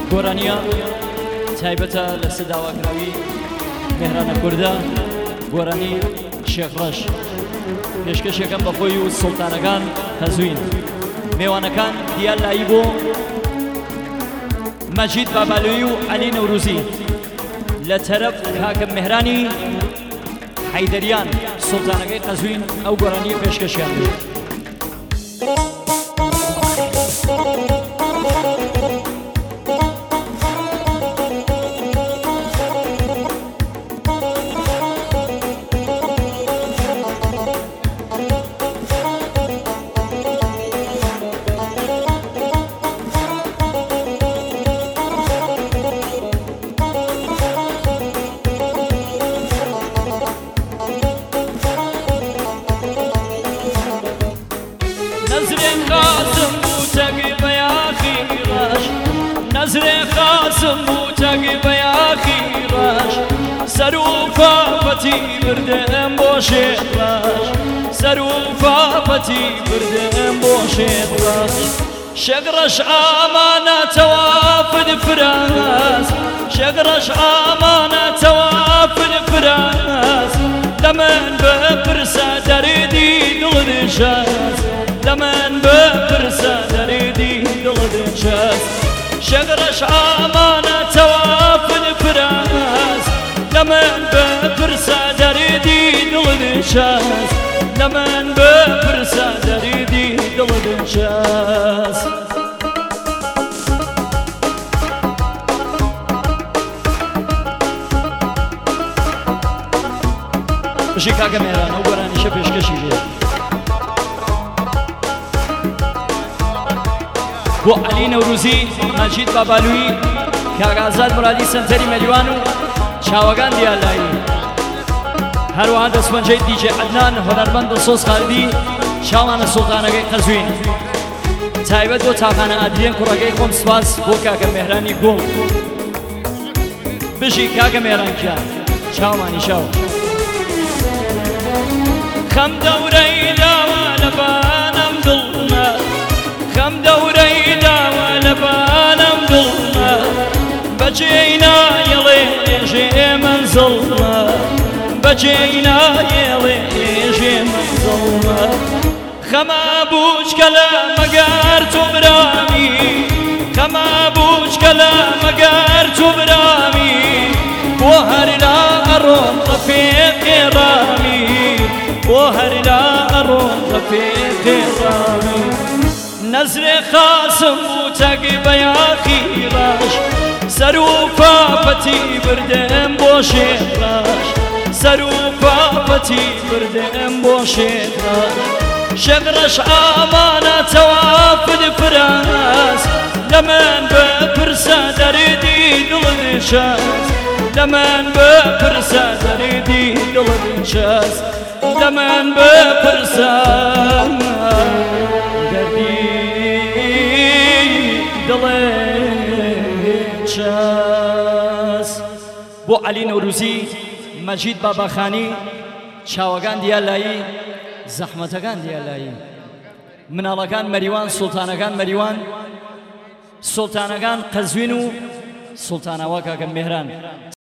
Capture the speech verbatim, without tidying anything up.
گۆرانیە تایبەتە لە سەداواکراوی مێهرانە کوردە گۆرانی شێخ ڕەش پێشکەشێکەکەم بە خۆی و سوڵتانەکان هەزوین میوانەکان دیار لایی بۆ مەجید بابالوی و عەلی نەوروزی لە تەرەف کاکە مێهرانی حەیدەریان سوڵتانەکەی قەزوین ئەو گۆرانی پێشکەشیان نظر خاسم بوتەگی بەیاخی ڕەش سەر و پاپەتی بردەم بۆ شێخ ڕەش سەر و پاپەتی بردەم بۆ شێخ ڕەش شێخ ڕەش ئامانەتەوە فرفراس شێخ ڕەش ئامانەتەوە فرفراس لە من بپرسە دەردی دڵدشەست لە من بپرسە دەردی دڵدشەست شێخ ڕەش ئامانەتەوە فرفراس لە من بپرسە دەردی دڵدشەست لە من بپرسە دەردی دڵدشەست بژی کاکە مێهران ئەو گۆرانیشە پێشکەشی لێ بۆ عەلی نەوروزی مەجید بابالوی کاک ئازاد مرادی سەنتەری مەریوان و چاوەکان دیالایی هەروەها دەستپەنجەی دیجێ عەدنان هۆنەرمەند دڵسۆز خالدی چاوانە سوڵتانەکەی قەزوین تایبەت بۆ تاقانە ئادرێن کوڕەکەی خۆم سپاس بۆ کاکە مێهرانی گوڵ بژی کاکە مێهرانکیان چاوانی شاو خەم دەورەی داوە لەبانم دڵمە خەم دەورەی داوە لەبانم دڵمە بەجێی نایەڵێ ێژێ مەنزڵمە بەجێی نایەڵێ ێژێ مەنزڵمە خەما بوچکە لە مەگەر تۆ برامی خەما بوچکە لە مەگەر تۆ برامی بۆ هەر لا ئەڕۆم ڕەفێقێ ڕامی بۆ هەر لا ئەڕۆم ڕەفێقێ ڕامی نظر خاسم بوتەگی بەیاخی ڕەش سەر و پاپەتی بردەم بۆ شێخ ڕەش سەر و پاپەتی بردەم بۆ شێخ ڕەش شێخ ڕەش ئامانەتەوە فرفراس لە من بپرسە دەردی دڵدشەست لە من بپرسە دەردی دڵدشەست لە من بپرسە دەردی دڵدشەست بۆ عەلی نەوروزی مەجید باباخانی چاوەکان دیالایی زەحمەتەکان دیالایی مناڵەکان مەریوان سوڵتانەکان مەریوان سوڵتانەکان قەزوین و سوڵتانەوە کاکە مێهران